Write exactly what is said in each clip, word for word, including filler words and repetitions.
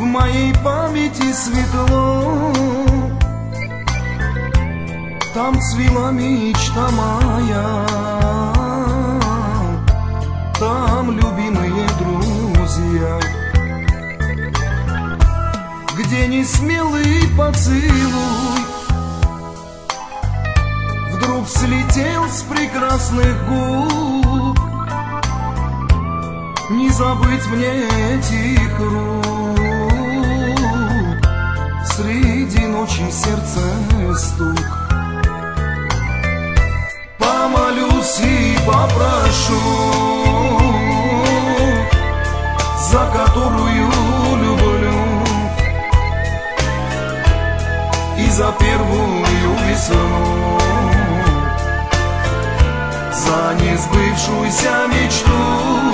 моей памяти светло, там цвела мечта моя, там любимые друзья, где несмелый поцелуй вдруг слетел с прекрасных губ. Не забыть мне этих рук, среди ночи сердце стук. Помолюсь и попрошу, за которую люблю, и за первую весну, за несбывшуюся мечту.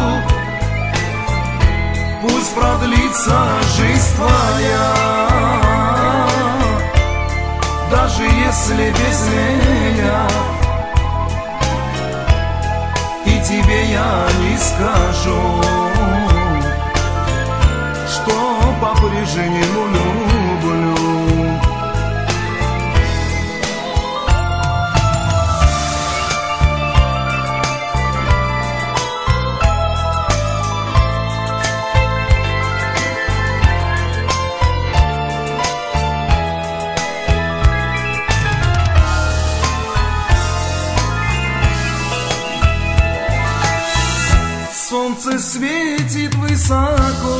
Пусть продлится жизнь твоя, даже если без меня, и тебе я не скажу, что по-прежнему люблю. Солнце светит высоко,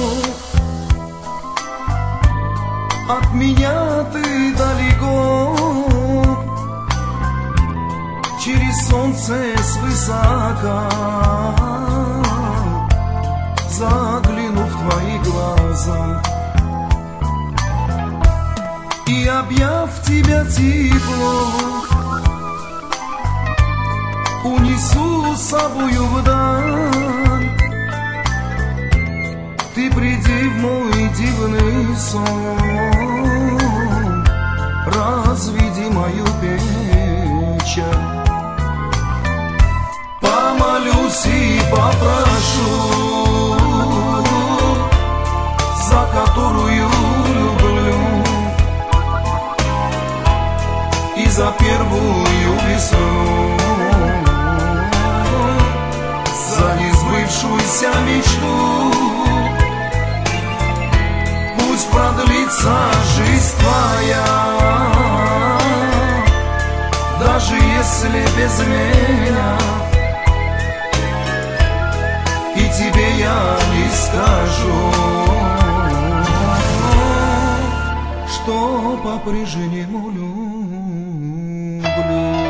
от меня ты далеко. Через солнце свысока загляну в твои глаза, и, объяв тебя тепло, унесу с собою вдаль. Ты приди в мой дивный сон, разведи мою печаль. Помолюсь и попрошу, за которую люблю, и за первую весну, за несбывшуюся мечту. Пусть продлится жизнь твоя, даже если без меня, и тебе я не скажу, что по-прежнему люблю.